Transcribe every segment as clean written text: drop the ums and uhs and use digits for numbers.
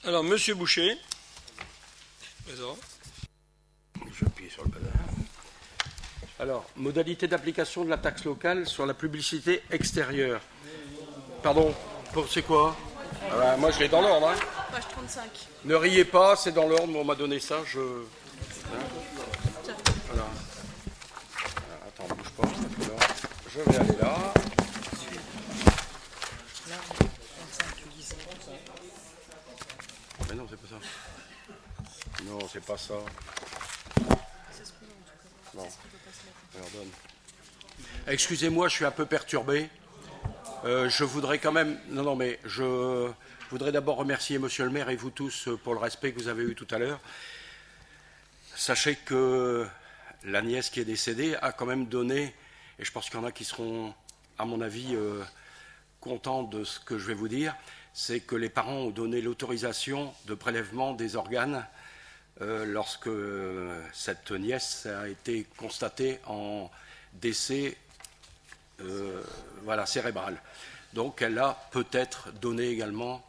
Alors, Monsieur Boucher. Présent. Je appuie sur le bazar. Alors, modalité d'application de la taxe locale sur la publicité extérieure. Pardon, c'est quoi? Moi, je l'ai dans l'ordre. Hein. Page 35. Ne riez pas, c'est dans l'ordre. On m'a donné ça. Voilà. Attends, bouge pas. Parce que là, je vais aller là. Mais non, c'est pas ça. Non, c'est pas ça. Non. Pardonne. Excusez-moi, je suis un peu perturbé. Je voudrais quand même... Non, mais je voudrais d'abord remercier Monsieur le maire et vous tous pour le respect que vous avez eu tout à l'heure. Sachez que la nièce qui est décédée a quand même donné, et je pense qu'il y en a qui seront, à mon avis, contents de ce que je vais vous dire, c'est que les parents ont donné l'autorisation de prélèvement des organes lorsque cette nièce a été constatée en décès cérébral. Donc elle a peut-être donné également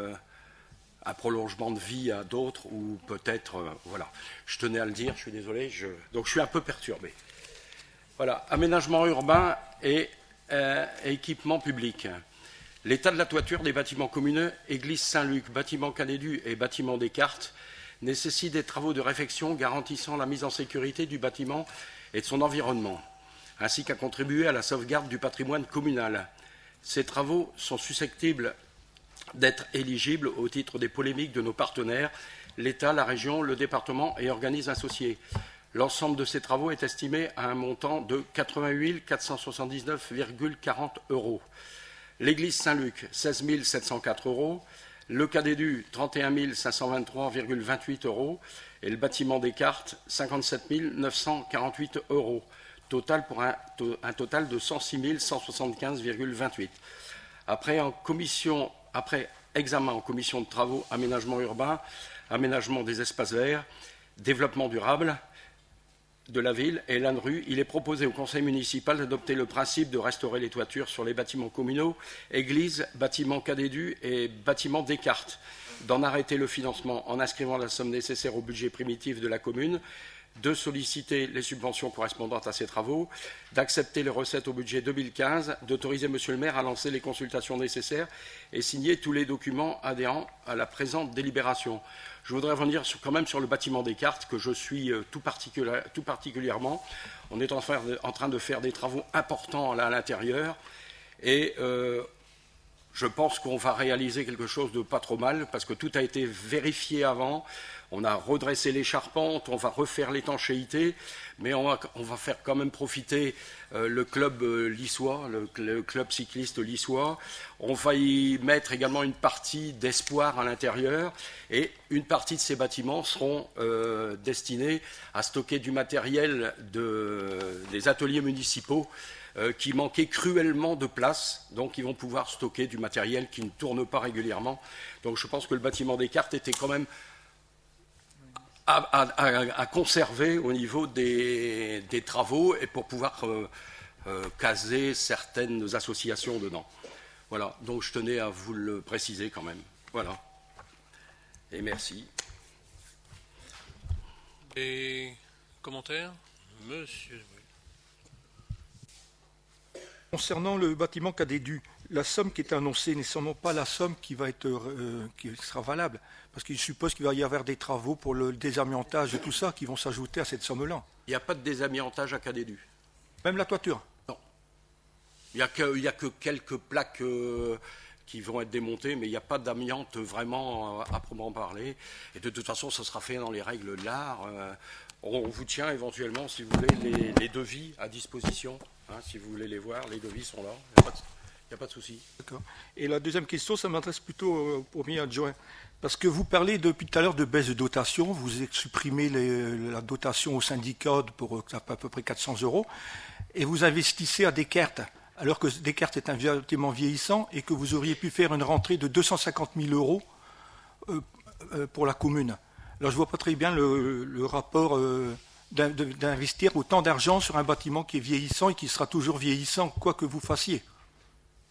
un prolongement de vie à d'autres, ou peut-être... voilà, je tenais à le dire, je suis désolé, donc je suis un peu perturbé. Voilà, aménagement urbain et équipement public. L'état de la toiture des bâtiments communaux, église Saint-Luc, bâtiment Cadet-Du et bâtiment Descartes, nécessite des travaux de réfection garantissant la mise en sécurité du bâtiment et de son environnement, ainsi qu'à contribuer à la sauvegarde du patrimoine communal. Ces travaux sont susceptibles d'être éligibles au titre des polémiques de nos partenaires, l'État, la région, le département et organismes associés. L'ensemble de ces travaux est estimé à un montant de 88 479,40 €. L'église Saint-Luc, 16 704 €. Le Cadet-Du, 31 523,28 € et le bâtiment Descartes, 57 948 €. Total pour un total de 106 175,28 €. Après examen en commission de travaux, aménagement urbain, aménagement des espaces verts, développement durable de la ville et l'ANRU, il est proposé au conseil municipal d'adopter le principe de restaurer les toitures sur les bâtiments communaux, églises, bâtiments Cadet-Du et bâtiments Descartes, d'en arrêter le financement en inscrivant la somme nécessaire au budget primitif de la commune, de solliciter les subventions correspondantes à ces travaux, d'accepter les recettes au budget 2015, d'autoriser Monsieur le maire à lancer les consultations nécessaires et signer tous les documents adhérents à la présente délibération. Je voudrais revenir quand même sur le bâtiment Descartes, que je suis tout particulièrement. On est en train de faire des travaux importants là à l'intérieur et je pense qu'on va réaliser quelque chose de pas trop mal, parce que tout a été vérifié avant. On a redressé les charpentes, on va refaire l'étanchéité, mais on va faire quand même profiter le club lissois, le club cycliste lissois. On va y mettre également une partie d'espoir à l'intérieur, et une partie de ces bâtiments seront destinés à stocker du matériel des ateliers municipaux qui manquaient cruellement de place, donc ils vont pouvoir stocker du matériel qui ne tourne pas régulièrement. Donc je pense que le bâtiment Descartes était quand même à conserver au niveau des travaux, et pour pouvoir caser certaines associations dedans. Voilà, donc je tenais à vous le préciser quand même. Voilà. Et merci. Et commentaires, Monsieur. Concernant le bâtiment Cadet-Du, la somme qui est annoncée n'est sûrement pas la somme qui sera valable, parce qu'il suppose qu'il va y avoir des travaux pour le désamiantage et tout ça qui vont s'ajouter à cette somme-là. Il n'y a pas de désamiantage à Cadet-Du. Même la toiture? Non. Il n'y a que quelques plaques qui vont être démontées, mais il n'y a pas d'amiante vraiment à proprement parler. Et de toute façon, ça sera fait dans les règles de l'art. On vous tient éventuellement, si vous voulez, les devis à disposition. Hein, si vous voulez les voir, les devis sont là. Il n'y a pas de souci. D'accord. Et la deuxième question, ça m'adresse plutôt au premier adjoint. Parce que vous parlez depuis tout à l'heure de baisse de dotation, vous supprimez la dotation au syndicat pour à peu près 400 €, et vous investissez à Descartes, alors que Descartes est un bâtiment vieillissant et que vous auriez pu faire une rentrée de 250 000 € pour la commune. Alors je ne vois pas très bien le rapport d'investir autant d'argent sur un bâtiment qui est vieillissant et qui sera toujours vieillissant, quoi que vous fassiez.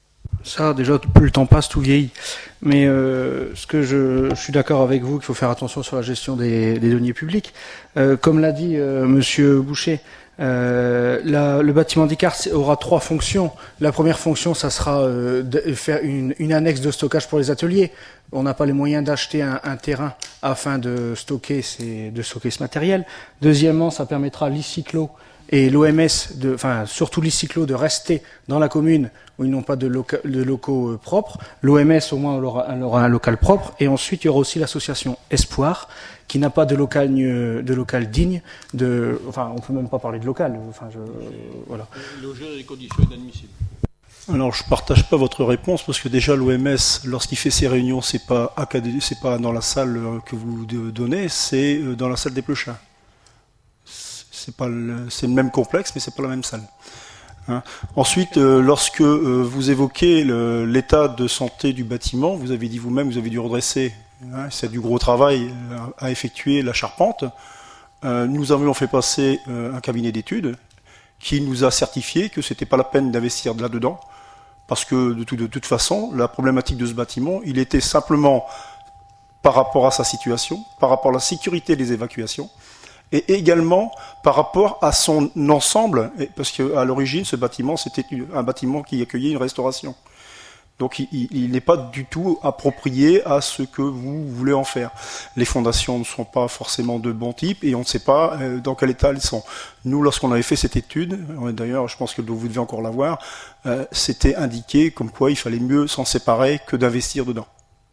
Ça, déjà, plus le temps passe, tout vieillit. Mais ce que je suis d'accord avec vous qu'il faut faire attention sur la gestion des deniers publics. Comme l'a dit Monsieur Boucher, le bâtiment d'ICAR aura 3 fonctions. La première fonction, ça sera de faire une annexe de stockage pour les ateliers. On n'a pas les moyens d'acheter un terrain afin de stocker ce matériel. Deuxièmement, ça permettra à l'e-cyclo et l'OMS, enfin surtout l'e-cyclo, de rester dans la commune où ils n'ont pas de locaux propres. L'OMS, au moins, elle aura un local propre. Et ensuite, il y aura aussi l'association Espoir, qui n'a pas de local digne. Enfin, on ne peut même pas parler de local. Enfin, voilà. Loger dans des conditions inadmissibles. Alors, je ne partage pas votre réponse, parce que déjà, l'OMS, lorsqu'il fait ses réunions, ce n'est pas dans la salle que vous donnez, c'est dans la salle des Pleuchins. C'est le même complexe, mais c'est pas la même salle. Hein. Ensuite, lorsque vous évoquez l'état de santé du bâtiment, vous avez dit vous-même, vous avez dû redresser. Hein, c'est du gros travail à effectuer, la charpente. Nous avions fait passer un cabinet d'études qui nous a certifié que c'était pas la peine d'investir là-dedans, parce que de toute façon, la problématique de ce bâtiment, il était simplement par rapport à sa situation, par rapport à la sécurité des évacuations, et également par rapport à son ensemble, parce qu'à l'origine, ce bâtiment, c'était un bâtiment qui accueillait une restauration. Donc il n'est pas du tout approprié à ce que vous voulez en faire. Les fondations ne sont pas forcément de bon type et on ne sait pas dans quel état elles sont. Nous, lorsqu'on avait fait cette étude, d'ailleurs je pense que vous devez encore la voir, c'était indiqué comme quoi il fallait mieux s'en séparer que d'investir dedans.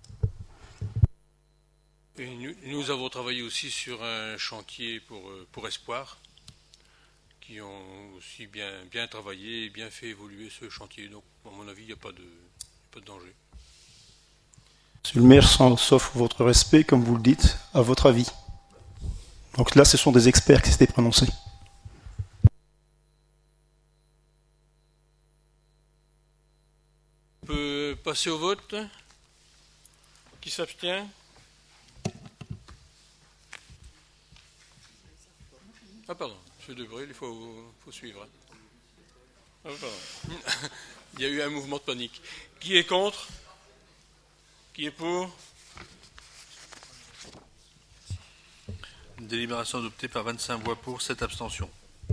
Et nous avons travaillé aussi sur un chantier pour Espoir, qui ont aussi bien travaillé et bien fait évoluer ce chantier. Donc, à mon avis, il n'y a pas de danger. Monsieur le maire, sauf votre respect, comme vous le dites, à votre avis. Donc là, ce sont des experts qui s'étaient prononcés. On peut passer au vote. Qui s'abstient? Ah pardon, M. Debré, il faut suivre. Ah, pardon. Il y a eu un mouvement de panique. Qui est contre? Qui est pour? Une délibération adoptée par 25 voix pour, 7 abstentions.